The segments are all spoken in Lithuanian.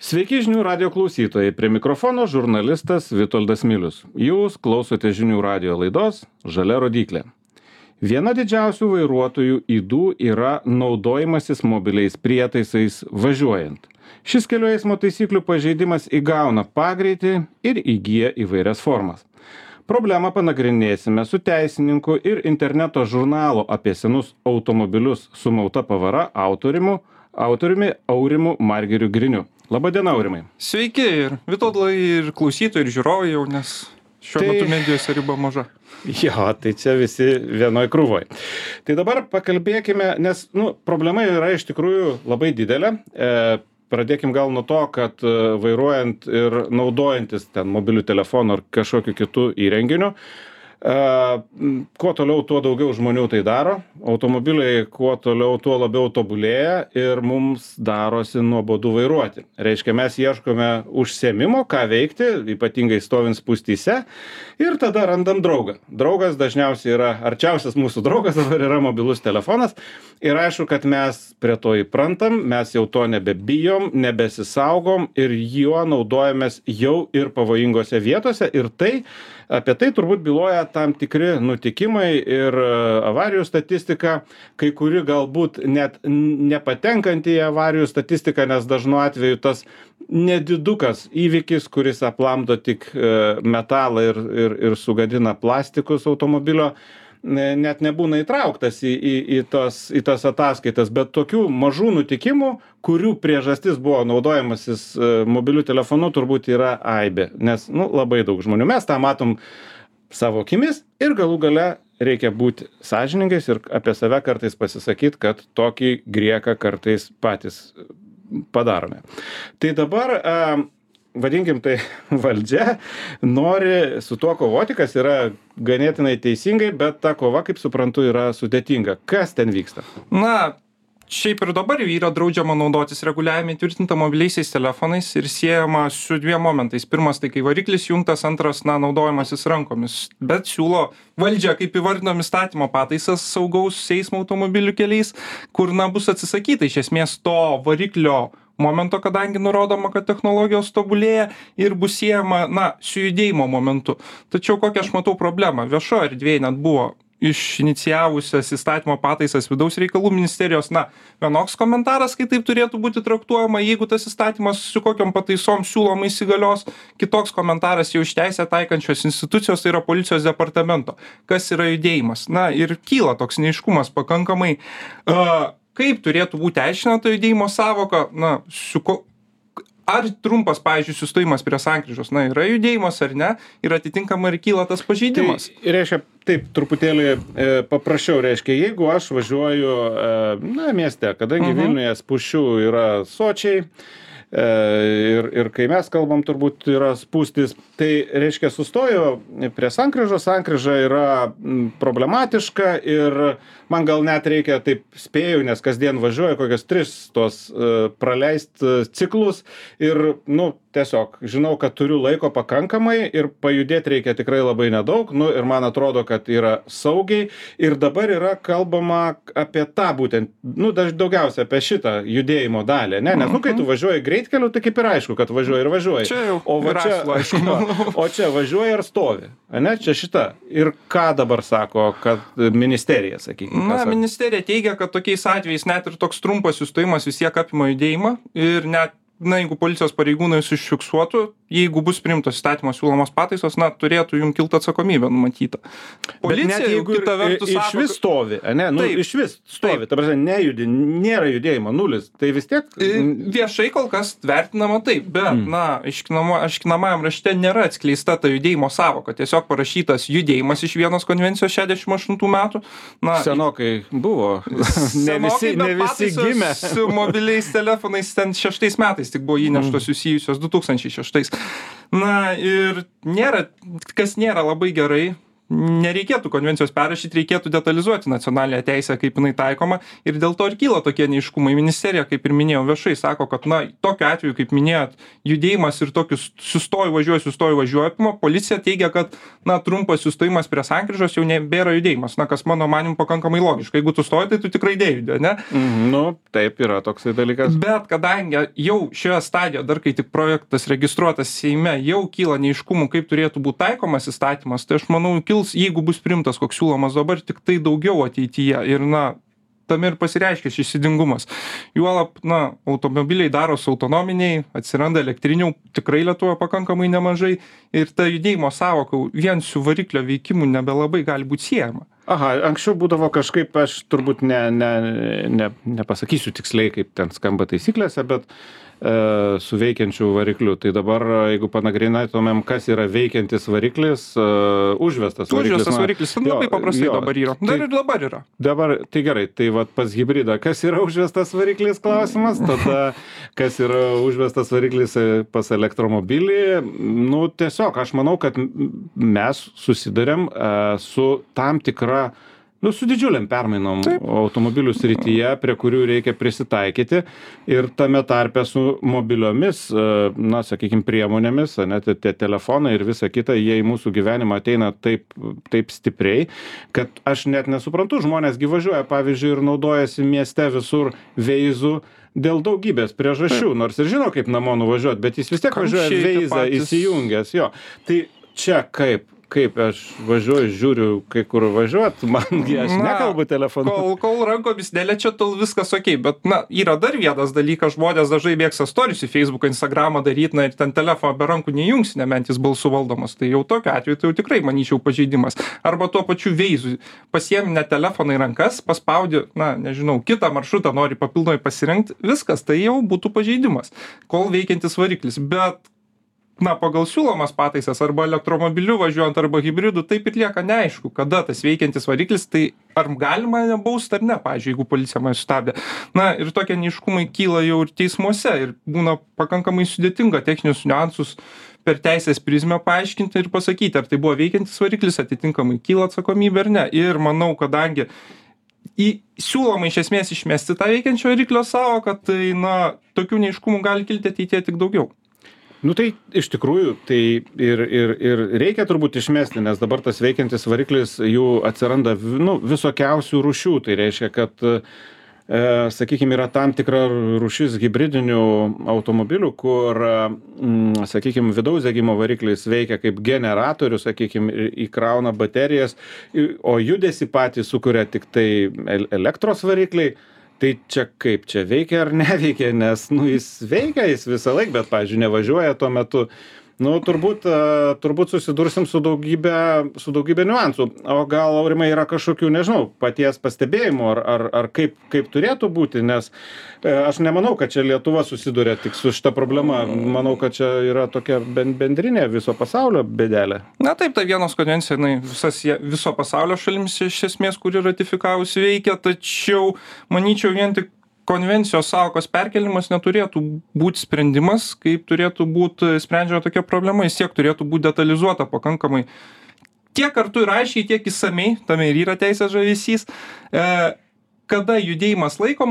Sveiki žinių radio klausytojai, prie mikrofono žurnalistas Vitoldas Milius. Jūs klausote žinių radio laidos Žalia rodyklė. Viena didžiausių vairuotojų ydų yra naudojimasis mobiliais prietaisais važiuojant. Šis kelių eismo taisyklių pažeidimas įgauna pagreitį ir įgyja įvairias formas. Problemą panagrinėsime su teisininku ir interneto žurnalo apie senus automobilius sumauta pavara autoriumi Aurimu Margiriu Griniu. Labadiena, Aurimai. Sveiki ir Vitoldai, ir klausytojai, ir žiūrovai jau, nes šiuo metu medijose riba maža. Jo, tai čia visi vienoj krūvoj. Tai dabar pakalbėkime, nes problema yra iš tikrųjų labai didelė. Pradėkim gal nuo to, kad vairuojant ir naudojantis ten mobilių telefonų ar kažkokiu kitų įrenginiu, kuo toliau, tuo daugiau žmonių tai daro. Automobiliai kuo toliau, tuo labiau tobulėja ir mums darosi nuobodu vairuoti. Reiškia, mes ieškome užsiėmimo, ką veikti, ypatingai stovint spūstyse, ir tada randam draugą. Draugas dažniausiai yra, arčiausias mūsų draugas dabar yra mobilus telefonas. Ir aišku, kad mes prie to įprantam, mes jau to nebebijom, nebesisaugom ir juo naudojamės jau ir pavojingose vietose. Ir apie tai turbūt byloja tam tikri nutikimai ir avarijų statistika, kai kuri galbūt net nepatenkant į avarijų statistiką, nes dažnu atveju tas nedidukas įvykis, kuris aplamdo tik metalą ir sugadina plastikus automobilio, net nebūna įtrauktas į tas ataskaitas, bet tokių mažų nutikimų, kurių priežastis buvo naudojamasis mobiliu telefonu, turbūt yra aibė, nes labai daug žmonių. Mes tą matom savo akimis ir galų gale reikia būti sąžiningais ir apie save kartais pasisakyti, kad tokį grieką kartais patys padarome. Tai dabar vadinkim tai valdžia nori su tuo kovoti, kas yra ganėtinai teisingai, bet ta kova, kaip suprantu, yra sudėtinga. Kas ten vyksta? Šiaip ir dabar yra draudžiama naudotis reguliavimai tvirtinta mobiliaisiais telefonais ir siejama su dviem momentais. Pirmas, tai kai variklis jungtas, antras, naudojamasis rankomis. Bet siūlo valdžia, kaip įvardinam, įstatymo pataisas saugaus eismo automobilių keliais, kur bus atsisakyta iš esmės to variklio momento, kadangi nurodoma, kad technologijos tobulėja ir bus siejama, su judėjimo momentu. Tačiau kokią aš matau problemą? Viešo erdvėje net buvo inicijavusias įstatymo pataisas vidaus reikalų ministerijos, vienoks komentaras, kai taip turėtų būti traktuojama, jeigu tas įstatymas su kokiom pataisom siūloma įsigalios, kitoks komentaras jau iš teisę taikančios institucijos, tai yra policijos departamento. Kas yra judėjimas? Ir kyla toks neaiškumas pakankamai, kaip turėtų būti aiškina to judėjimo sąvoka, ar trumpas, pavyzdžiui, sustojimas prie sankryžos, yra judėjimas ar ne, ir atitinkamai ir kyla tas pažeidimas. Tai reiškia, taip, truputėlį paprasčiau, reiškia, jeigu aš važiuoju mieste, kadangi Vilniuje spūsčių yra sočiai, ir kai mes kalbam, turbūt yra spūstys, tai reiškia, sustoju prie sankryžos, sankryža yra problematiška ir man gal net reikia, taip spėju, nes kasdien važiuoju kokias 3 tos praleist ciklus ir, tiesiog žinau, kad turiu laiko pakankamai ir pajudėti reikia tikrai labai nedaug, ir man atrodo, kad yra saugiai ir dabar yra kalbama apie tą būtent, daugiausia apie šitą judėjimo dalį, ne? Nes, kai tu važiuoji greitkeliu, tai kaip ir aišku, kad važiuoji ir važiuoji. Čia jau aišku. O čia važiuoji ir stovi, ne? Čia šita. Ir ką dabar sako, kad ministerija, sakykime? Ministerija teigia, kad tokiais atvejais net ir toks trumpas sustojimas vis tiek apima judėjimą ir net jeigu policijos pareigūnai užfiksuotų, jeigu bus priimtos įstatymo siūlomos pataisos, turėtų jums kilti atsakomybė numatyta. Policija, net jeigu iš vis stovi, iš vis stovi, ta prasme, nėra judėjimo, nulis, tai vis tiek... Viešai kol kas vertinama taip, bet, aiškinamajam rašte nėra atskleista ta judėjimo sąvoka, tiesiog parašytas judėjimas iš vienos konvencijos 68 metų. Senokai buvo, ne visi gimė. Su mobiliais telefonais ten 6 metais tik buvo įneštos susijusios 2006. Ir kas nėra labai gerai, nereikėtų konvencijos perrašyti, reikėtų detalizuoti nacionalinę teisę, kaip jinai taikoma ir dėl to ir kyla tokie neiškumai. Ministerija, kaip ir minėjau, viešai sako, kad, na, tokiu atveju, kaip minėjot, judėjimas ir tokius sustoju, važiuoju, policija teigia, kad, na, trumpas sustojimas prie sankryžos jau nebėra judėjimas, na, kas mano manimu pakankamai logiška. Jeigu tu stoji, tai tu tikrai nejudi, ne? Nu, taip yra toksai dalykas. Bet kadangi jau šioje stadijoje, dar kai tik projektas registruotas Seime, jau kyla neiškumų, kaip turėtų būti taikomas įstatymas, tai aš manau, jeigu bus priimtas koks siūlomas dabar, tik tai daugiau ateityje ir, na, tame ir pasireiškia šis įdingumas. Juolab, na, automobiliai darosi autonominiai, atsiranda elektrinių, tikrai Lietuvoje pakankamai nemažai ir ta judėjimo sąvoka vien su variklio veikimu nebelabai gali būti siejama. Aha, anksčiau būdavo kažkaip, aš turbūt nepasakysiu tiksliai, kaip ten skamba taisyklėse, bet su veikiančiu varikliu. Tai dabar, jeigu panagrinėtumėm, kas yra veikiantis variklis, užvestas variklis. Užvestas variklis, labai paprastai dabar yra. Dar ir dabar yra. Dabar, tai gerai, tai vat pas hibridą, kas yra užvestas variklis klausimas, tada kas yra užvestas variklis pas elektromobilį. Nu, tiesiog, aš manau, kad mes susidurėm su tam tikra, nu, su didžiuliam permainom automobilių srityje, prie kurių reikia prisitaikyti ir tame tarpe su mobiliomis, na, sakykime, priemonėmis, net tie telefonai ir visa kita, jie į mūsų gyvenimą ateina taip stipriai, kad aš net nesuprantu, žmonės gi važiuoja, pavyzdžiui, ir naudojasi mieste visur Veizu dėl daugybės priežasčių, nors ir žino, kaip namo nuvažiuoti, bet jis vis tiek važiuoja Veizą įsijungęs, jo. Tai čia kaip aš važiuoju, žiūriu, kai kur važiuot, mangi aš nekalbu telefonu. Kol rankomis neliečia, tol viskas okei, bet, na, yra dar vienas dalykas, žmonės dažnai mėgsta stories į Facebooką, Instagramą daryti, na, ir ten telefoną be rankų neįjungsi, nebent jis balsu valdomas, tai jau tokiu atveju tai jau tikrai, manyčiau, pažeidimas. Arba tuo pačiu Veizu, pasiemi ne telefoną į rankas, paspaudi, na, nežinau, kitą maršrutą nori papildomai pasirinkti, viskas, tai jau būtų pažeidimas, kol veikiantis variklis, bet na, pagal siūlomas pataisas arba elektromobiliu važiuojant arba hibridu, taip ir lieka neaišku, kada tas veikiantis variklis, tai ar galima nebausti ar ne, pavyzdžiui, jeigu policija mane sustabdė. Na, ir tokie neiškumai kyla jau ir teismuose ir būna pakankamai sudėtinga techninius niuansus per teisės prizmę paaiškinti ir pasakyti, ar tai buvo veikiantis variklis, atitinkamai kyla atsakomybė ar ne. Ir manau, kadangi siūloma iš esmės išmesti tą veikiančio variklio sąvoką, tai, na, tokių neiškumų gali kilti ateityje tik daugiau. Nu tai iš tikrųjų, tai ir reikia turbūt išmesti, nes dabar tas veikiantis variklis jų atsiranda, nu, visokiausių rūšių. Tai reiškia, kad, sakykime, yra tam tikra rūšis hibridinių automobilių, kur, sakykime, vidaus degimo variklis veikia kaip generatorius, sakykime, įkrauna baterijas, o judesį patį sukuria tik tai elektros varikliai. Tai čia kaip, čia veikia ar neveikia, nes, nu, jis veikia, jis visą laiką, bet, pavyzdžiui, nevažiuoja tuo metu. Nu, turbūt susidursim su daugybė niuansų. O gal, Aurimai, yra kažkokių, nežinau, paties pastebėjimų, ar kaip turėtų būti, nes aš nemanau, kad čia Lietuva susiduria tik su šita problema. Manau, kad čia yra tokia bendrinė viso pasaulio bėdelė. Na taip, tai vienos konvencija, viso pasaulio šalims iš esmės, kuri ratifikavusi veikia, tačiau, manyčiau, vien tik konvencijos sąvokos perkelimas neturėtų būti sprendimas, kaip turėtų būti sprendžiama tokia problema, jis tiek turėtų būti detalizuota pakankamai. Tiek kartu ir aiškiai, tiek įsamei, tame ir yra teisės žavesys, kada judėjimas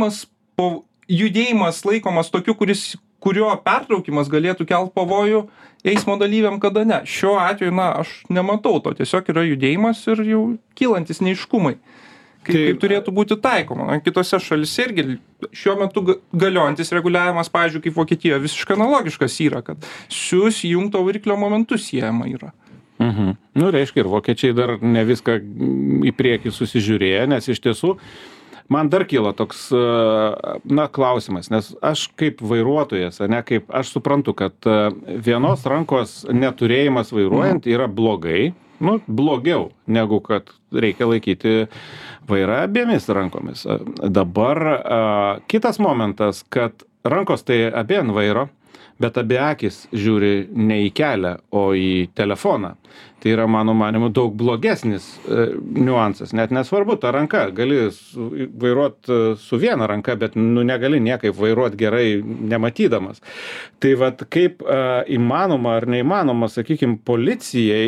laikomas tokiu, kurio pertraukimas galėtų kelt pavojų eismo dalyviam, kada ne. Šiuo atveju, na, aš nematau to, tiesiog yra judėjimas ir jau kylantis neiškumai. Kaip turėtų būti taikoma. Kitose šalise irgi šiuo metu galiojantis reguliavimas, pavyzdžiui, kaip Vokietijoje, visiškai analogiškas yra, kad su įjungto variklio momentu siejama yra. Nu, reiškia, ir vokiečiai dar ne viską į priekį susižiūrėjo, nes iš tiesų man dar kyla toks, na, klausimas, nes aš kaip vairuotojas, ne, kaip aš suprantu, kad vienos rankos neturėjimas vairuojant yra blogai, nu, blogiau negu kad reikia laikyti vairą abiemis rankomis. Dabar kitas momentas, kad rankos tai abi ant vairo, bet abi akis žiūri ne į kelią, o į telefoną. Tai yra, mano manimu, daug blogesnis niuansas. Net nesvarbu, ta ranka, gali vairuoti su viena ranka, bet negali niekaip vairuoti gerai nematydamas. Tai vat kaip įmanoma ar neįmanoma, sakykime, policijai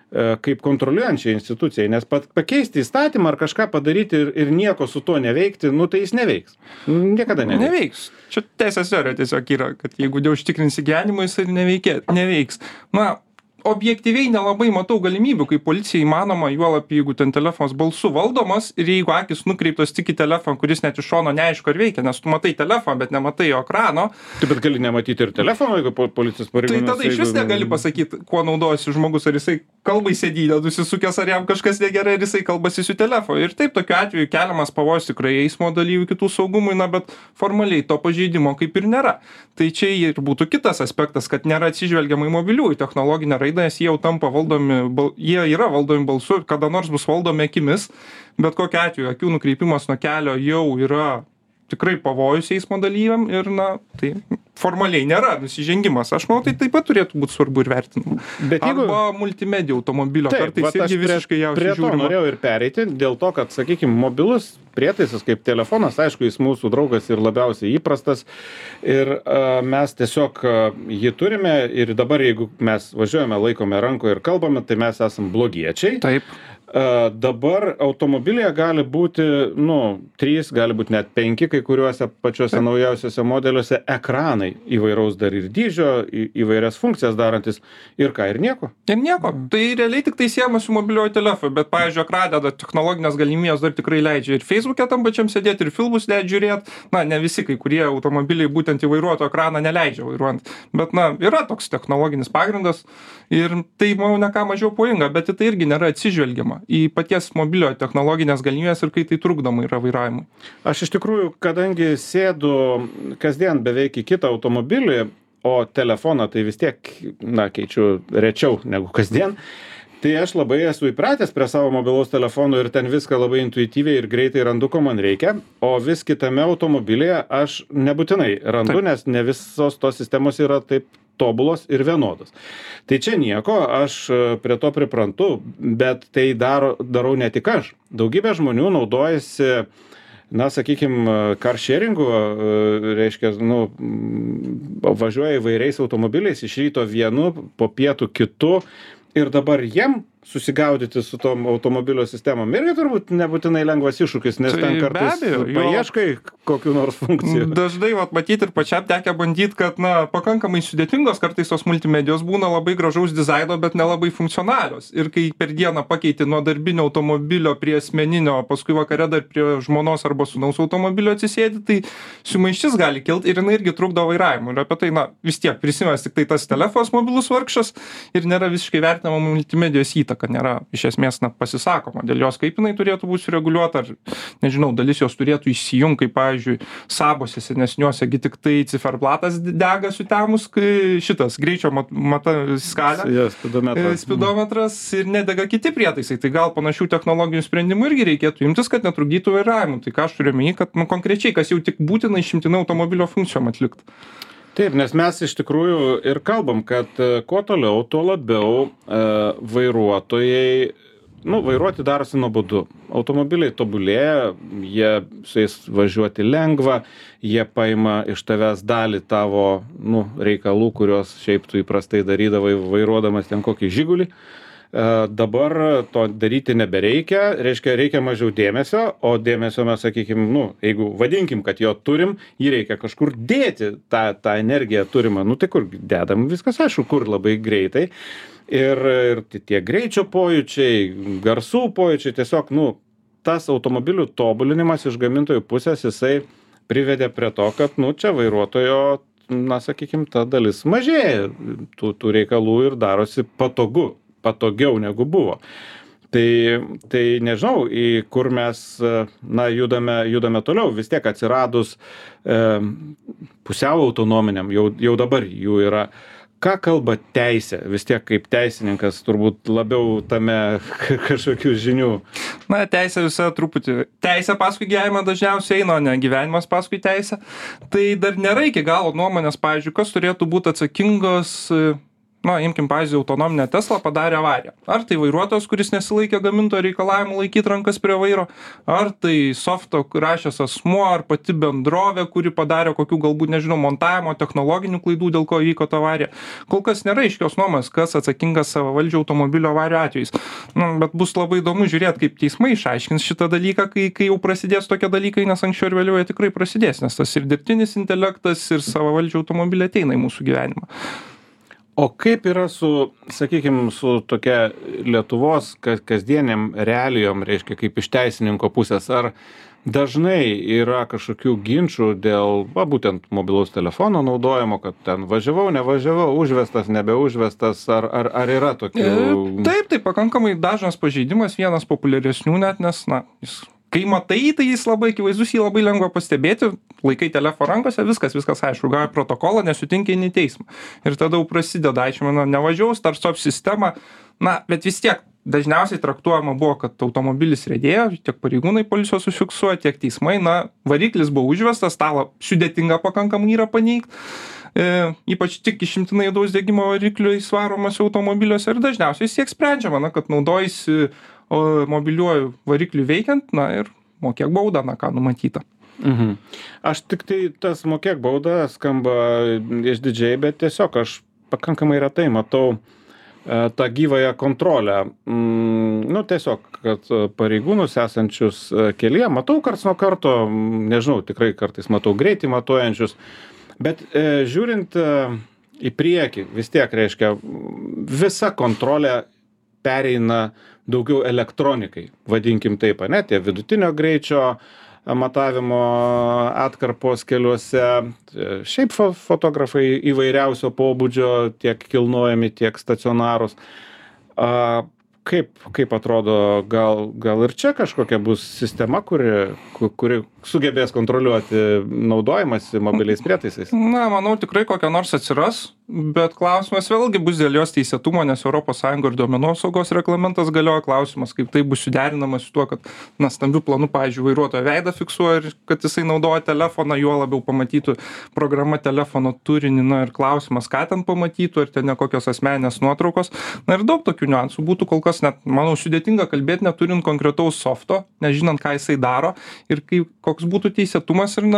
kaip kontroliuojančiai institucijai, nes pakeisti įstatymą ar kažką padaryti ir nieko su tuo neveikti, nu tai jis neveiks. Niekada neveiks. Neveiks. Čia teisės teorija tiesiog yra, kad jeigu neužtikrinsi gyvenimo, jis ir neveiks. Na, objektyviai nelabai matau galimybių, kaip policija įmanoma, juolab jeigu ten telefonas balsu valdomas ir jeigu akis nukreiptos tik į telefoną, kuris net iš šono neaišku ar veikia, nes tu matai telefoną, bet nematai jo ekrano. Taip, bet gali nematyti ir telefono, jeigu policijos pareigūnas. Tai tada iš vis negali pasakyti, kuo naudojasi žmogus, ar jisai kalba į sėdynę, nusisukęs, ar jam kažkas negerai, ar jisai kalbasi su telefonu. Ir taip, tokiu atveju keliamas pavojus tikrai eismo dalyvių kitų saugumui, na, bet formaliai to pažeidimo kaip ir nėra. Tai čia ir būtų kitas aspektas, kad nėra atsižvelgiama į mobiliųjų technologinę raidą, nes jie jau tampa valdomi, jie yra valdomi balsu, kada nors bus valdomi akimis, bet kokiu atveju akių nukreipimas nuo kelio jau yra tikrai pavojus eismo dalyviam ir, na, tai formaliai nėra nusižengimas. Aš manau, tai taip pat turėtų būti svarbu ir vertinama. Bet jeigu... Arba multimedija automobilio, taip, kartais irgi visiškai jau prie to norėjau ir pereiti, dėl to, kad, sakykime, mobilus prietaisas kaip telefonas, aišku, jis mūsų draugas ir labiausiai įprastas ir mes tiesiog jį turime ir dabar, jeigu mes važiuojame, laikome rankoje ir kalbame, tai mes esam blogiečiai. Taip. Dabar automobilyje gali būti, 3, gali būti net 5, kai kuriuose pačiuose naujausiuose modeliuose ekranai įvairaus dar ir dydžio, įvairias funkcijas darantis ir ką, ir nieko. Ir nieko. Tai realiai tik tai siejama su mobiliuoju telefonu, bet, pavyzdžiui, ekrane technologinės galimybės dar tikrai leidžia ir Facebook'e tam pačiam sėdėti, ir filmus leidžia žiūrėti. Na, ne visi, kai kurie automobiliai būtent į vairuotojo ekraną neleidžia vairuojant. Bet, na, yra toks technologinis pagrindas ir tai, manau, ne ką mažiau pavojinga, bet tai irgi nėra atsižvelgiama į paties mobilio technologinės galimybės ir kai tai trukdoma yra vairavimui. Aš iš tikrųjų, kadangi sėdu kasdien beveik į kitą automobilį, o telefoną tai vis tiek, keičiu rečiau negu kasdien, tai aš labai esu įpratęs prie savo mobilaus telefono ir ten viską labai intuityviai ir greitai randu, ko man reikia, o vis kitame automobilyje aš nebūtinai randu, nes ne visos tos sistemos yra taip tobulos ir vienodos. Tai čia nieko, aš prie to priprantu, bet tai darau ne tik aš. Daugybė žmonių naudojasi, sakykime, car sharingu, reiškia, važiuoja įvairiais automobiliais, iš ryto vienu, po pietų kitu, ir dabar jiem susigaudyti su tom automobilio sistemom irgi turbūt nebūtinai lengvas iššūkis, nes ten kartais paieškai kokių nors funkcijų. Dažnai matyti ir pačiam tekę bandyti, kad pakankamai sudėtingos kartais tos multimedijos būna labai gražaus dizaino, bet nelabai funkcionalios. Ir kai per dieną pakeiti nuo darbinio automobilio prie asmeninio, paskui vakare dar prie žmonos arba sūnaus automobilio atsisėdi, tai sumaištis gali kilti ir jinai irgi trukdo vairavimui. Ir apie tai, vis tiek prisimės tik tai tas telefonas mobilus vargšas ir nėra visiškai vertinama multimedijos įtaka. Kad nėra iš esmės pasisakoma dėl jos, kaip jinai turėtų būti sureguliuota, ar, nežinau, dalis jos turėtų išsijungti, kaip, pavyzdžiui, Sabose senesniuose, tik tai ciferblatas dega sutemus, kai šitas greičio skalė, spidometras ir nedega kiti prietaisai. Tai gal panašių technologinių sprendimų irgi reikėtų imtis, kad netrukdytų vairavimui. Tai ką aš turiu omeny, kad konkrečiai, kas jau tik būtina išimtinai automobilio funkcijom atlikti. Taip, nes mes iš tikrųjų ir kalbam, kad kuo toliau, tuo labiau vairuotojai, vairuoti darosi nuobodu. Automobiliai tobulėja, jie su jais važiuoti lengva, jie paima iš tavęs dalį tavo reikalų, kuriuos šiaip tu įprastai darydavai vairuodamas ten kokį žigulį. Dabar to daryti nebereikia, reiškia, reikia mažiau dėmesio, o dėmesio mes, sakykime, jeigu vadinkim, kad jo turim, jį reikia kažkur dėti, tą energiją turimą, tai kur dedam, viskas aišku, kur labai greitai. Ir tie greičio pojūčiai, garsų pojūčiai, tiesiog, tas automobilių tobulinimas iš gamintojų pusės, jisai privedė prie to, kad, čia vairuotojo, sakykime, ta dalis mažėja tų reikalų ir darosi patogiau negu buvo. Tai nežinau, į kur mes judame toliau, vis tiek atsiradus pusiau autonominiam, jau dabar jų yra. Ką kalba teisė? Vis tiek kaip teisininkas turbūt labiau tame kažkokių žinių. Teisė visą truputį. Teisė paskui gyvenimą dažniausiai eina, o ne gyvenimas paskui teisę. Tai dar nėra iki galo nuomonės, pavyzdžiui, kas turėtų būti atsakingos na, imkim pavyzdį, autonominė Tesla padarė avariją. Ar tai vairuotojas, kuris nesilaikė gamintojo reikalavimų laikyti rankas prie vairo, ar tai softą rašęs asmuo, ar pati bendrovė, kuri padarė kokių galbūt, nežinau, montavimo, technologinių klaidų, dėl ko įvyko ta avarija. Kol kas nėra aiškios nuomonės, kas atsakingas savavaldžio automobilio avarijų atvejais. Bet bus labai įdomu žiūrėti, kaip teismai išaiškins šitą dalyką, kai jau prasidės tokie dalykai, nes anksčiau ir vėliau jie tikrai prasidės, nes tas ir dirbtinis intelektas, ir savavaldžio automobiliai ateina į mūsų gyvenimą. O kaip yra su, sakykime, su tokia Lietuvos kasdieniam realijom, reiškia, kaip iš teisininko pusės, ar dažnai yra kažkokių ginčių dėl, būtent mobilaus telefono naudojimo, kad ten važiavau, nevažiavau, užvestas, nebeužvestas, ar yra tokių? Taip, tai pakankamai dažnas pažeidimas, vienas populiaresnių net, nes, kai matai, tai jis labai akivaizdus, jį labai lengva pastebėti, laikai telefoną rankose, viskas aišku, gavai protokolą, nesutinki į teismą. Ir tada jau prasideda, aiškina, nevažiavau, start-stop sistema, bet vis tiek dažniausiai traktuojama buvo, kad automobilis riedėjo, tiek pareigūnai policijos užfiksuoja, tiek teismai, variklis buvo užvestas, tą sudėtinga pakankamai yra paneigti. Ypač tik išimtinai vidaus degimo variklių įvaromas automobiliuose ir dažniausiai siek sprendžiama, kad naudojasi mobiliuoju varikliu veikiant, ir mokėk baudą, ką numatyta. Aš tik tai tas mokėk baudą skamba išdidžiai, bet tiesiog aš pakankamai retai matau tą gyvąją kontrolę. Tiesiog, kad pareigūnus esančius kelyje, matau karts nuo karto, nežinau, tikrai kartais matau greitį matuojančius, bet žiūrint į priekį, vis tiek reiškia, visa kontrolė pereina daugiau elektronikai, vadinkim taip, tie vidutinio greičio matavimo atkarpos keliuose, šiaip fotografai įvairiausio pobūdžio, tiek kilnojami, tiek stacionarūs. Kaip atrodo, gal ir čia kažkokia bus sistema, kuri sugebės kontroliuoti naudojimąsi mobiliais prietaisais? Manau, tikrai kokia nors atsiras, bet klausimas vėlgi bus dėl jos teisėtumo, nes ES ir duomenų apsaugos reglamentas galioja. Klausimas, kaip tai bus suderinamas su tuo, kad stambių planų, pavyzdžiui, vairuotojo veidą fiksuoja ir kad jisai naudoja telefoną, juo labiau pamatytų programa telefono turinį, ir klausimas, ką ten pamatytų, ar ten ne kokios asmeninės nuotraukos. Ir daug tokių niuansų būtų, kol kas net, manau, sudėtinga kalbėti, neturint konkretaus softo, nežinant, ką jisai daro ir koks būtų teisėtumas ir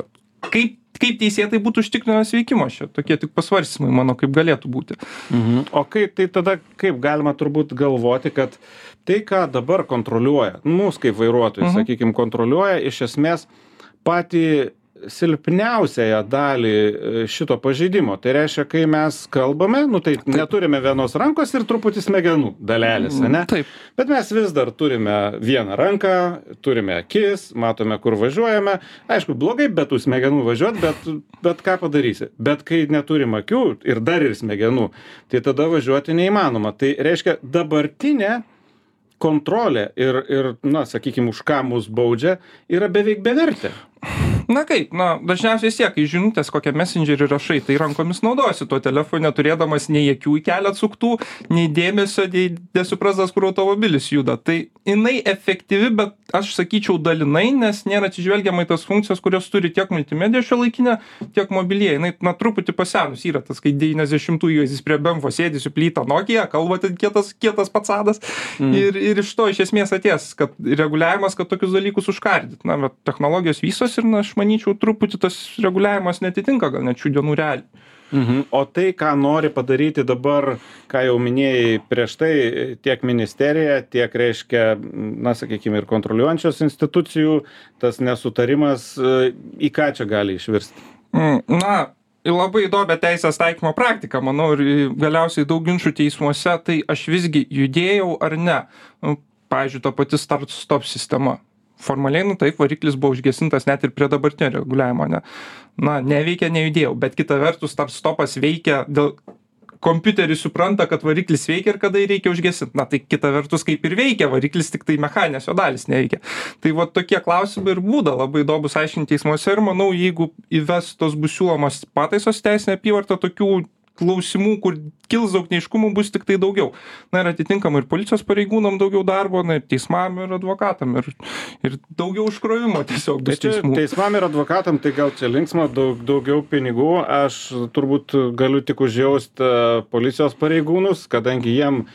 kaip teisėtai būtų užtikrinamas veikimas. Čia tokie tik pasvarstymai, mano, kaip galėtų būti. O tai tada kaip galima turbūt galvoti, kad tai, ką dabar kontroliuoja, mūsų kaip vairuotojai, sakykime, kontroliuoja iš esmės patį silpniausiąją dalį šito pažeidimo. Tai reiškia, kai mes kalbame, tai neturime vienos rankos ir truputį smegenų dalelės, ne? Taip. Bet mes vis dar turime vieną ranką, turime akis, matome, kur važiuojame. Aišku, blogai be tų smegenų važiuoti, bet ką padarysi? Bet kai neturim akių ir dar ir smegenų, tai tada važiuoti neįmanoma. Tai reiškia, dabartinė kontrolė ir sakykime, už ką mus baudžia, yra beveik bevertė. Dažniausiai siek, kai žinutės kokią messengerį rašai, tai rankomis naudojasi tuo telefone, turėdamas nei akių į kelią atsuktų, nei dėmesio, nei nesuprastas, kur automobilis juda. Tai jinai efektyvi, bet aš sakyčiau dalinai, nes nėra atsižvelgiama į tas funkcijas, kurios turi tiek multimedija šiuolaikinė, tiek mobilieji. Jinai truputį pasenus yra tas, kai 90-ųjų jis prie Bemfo sėdi su plyta Nokia, kalba ten kietas patsadas ir iš to iš esmės atės, kad reguliavimas, kad tokius dalykus užkardyt. Bet technologijos visos ir aš manyčiau, truputį tas reguliavimas netitinka gal net šių dienų realiai. O tai, ką nori padaryti dabar, ką jau minėjai prieš tai, tiek ministerija, tiek reiškia, sakykime, ir kontroliuojančios institucijų, tas nesutarimas, į ką čia gali išvirsti? Labai įdomią teisės taikymo praktiką, manau, ir galiausiai daug ginčų teismuose, tai aš visgi judėjau ar ne. Pavyzdžiui, ta pati start-stop sistema. Formaliai, taip, variklis buvo užgesintas net ir prie dabartinio reguliavimo, neveikia, nejudėjau, bet kita vertus, start-stopas veikia, kompiuteris supranta, kad variklis veikia ir kada jį reikia užgesinti. Tai kita vertus, kaip ir veikia, variklis tik tai mechaninės jo dalis neveikia. Tai tokie klausimai ir būda labai įdomus aiškinti teismuose ir manau, jeigu įvestos bus siūlomos pataisos teisinė apyvarta, tokių klausimų, kur kils daug neaiškumų, bus tik tai daugiau. Na ir atitinkamai ir policijos pareigūnam daugiau darbo, na ir teismam ir advokatam ir daugiau užkrovimo tiesiog bus teismų. Teismam ir advokatam tai gal čia linksma, daugiau pinigų. Aš turbūt galiu tik užjausti policijos pareigūnus, kadangi jiem,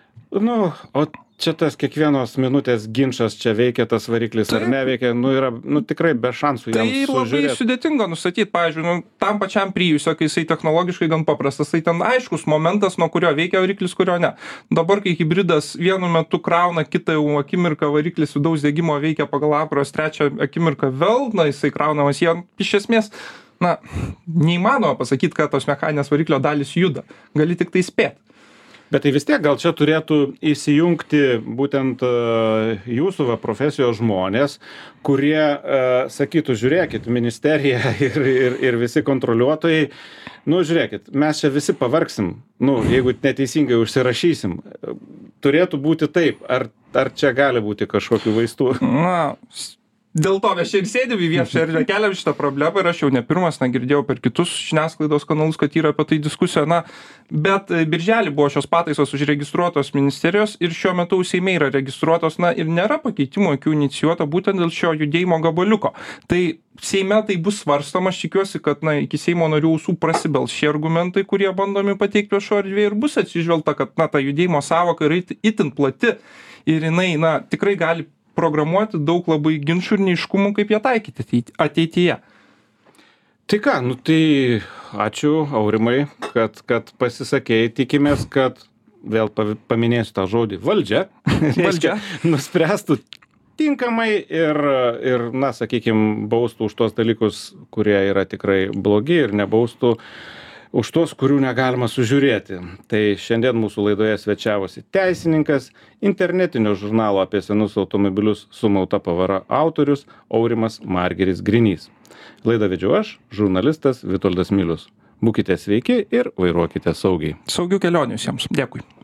o čia tas kiekvienos minutės ginčas, čia veikia tas variklis ar neveikia, yra tikrai be šansų jam sužiūrėti. Tai labai sudėtinga nustatyti, pavyzdžiui, tam pačiam Prius'o, kai jisai technologiškai gan paprastas, tai ten aiškus momentas, nuo kurio veikia variklis, kurio ne. Dabar, kai hybridas vienu metu krauna, kitą jau akimirką variklis vidaus degimo veikia pagal apkrovos, trečią akimirką vėl, jisai kraunamas, jie iš esmės, neįmanoma pasakyti, kad tos mechaninės variklio dalys juda. Gali tik tai spėti. Bet tai vis tiek gal čia turėtų įsijungti būtent jūsų profesijos žmonės, kurie sakytų, žiūrėkit, ministerija ir visi kontroliuotojai, žiūrėkit, mes čia visi pavargsim, jeigu neteisingai užsirašysim. Turėtų būti taip, ar čia gali būti kažkokių vaistų? Dėl to mes čia ir sėdėm į viešą erdvę, keliam šitą problemą ir aš jau ne pirmas, girdėjau per kitus žiniasklaidos kanalus, kad yra apie tai diskusija, bet birželį buvo šios pataisos užregistruotos ministerijos ir šiuo metu Seime yra registruotos, ir nėra pakeitimų jokių inicijuota būtent dėl šio judėjimo gabaliuko. Tai Seime tai bus svarstoma, aš tikiuosi, kad iki Seimo narių ausų prasibels šie argumentai, kurie bandomi pateikti viešo erdvėje ir bus atsižvelgta, kad ta judėjimo sąvoka yra itin plati ir jinai tikrai gali programuoti daug labai ginčų ir neiškumų, kaip ją taikyti ateityje. Tai ką, tai ačiū Aurimai, kad pasisakėjai, tikimės, kad vėl paminėsiu tą žodį valdžia, nuspręstų tinkamai ir sakykime, baustų už tuos dalykus, kurie yra tikrai blogi ir nebaustų už tuos, kurių negalima sužiūrėti. Tai šiandien mūsų laidoje svečiavosi teisininkas, internetinio žurnalo apie senus automobilius Sumauta pavara autorius Aurimas Margiris Grinys. Laidą vedžiau aš, žurnalistas Vitoldas Milius. Būkite sveiki ir vairuokite saugiai. Saugių kelionių visiems. Dėkui.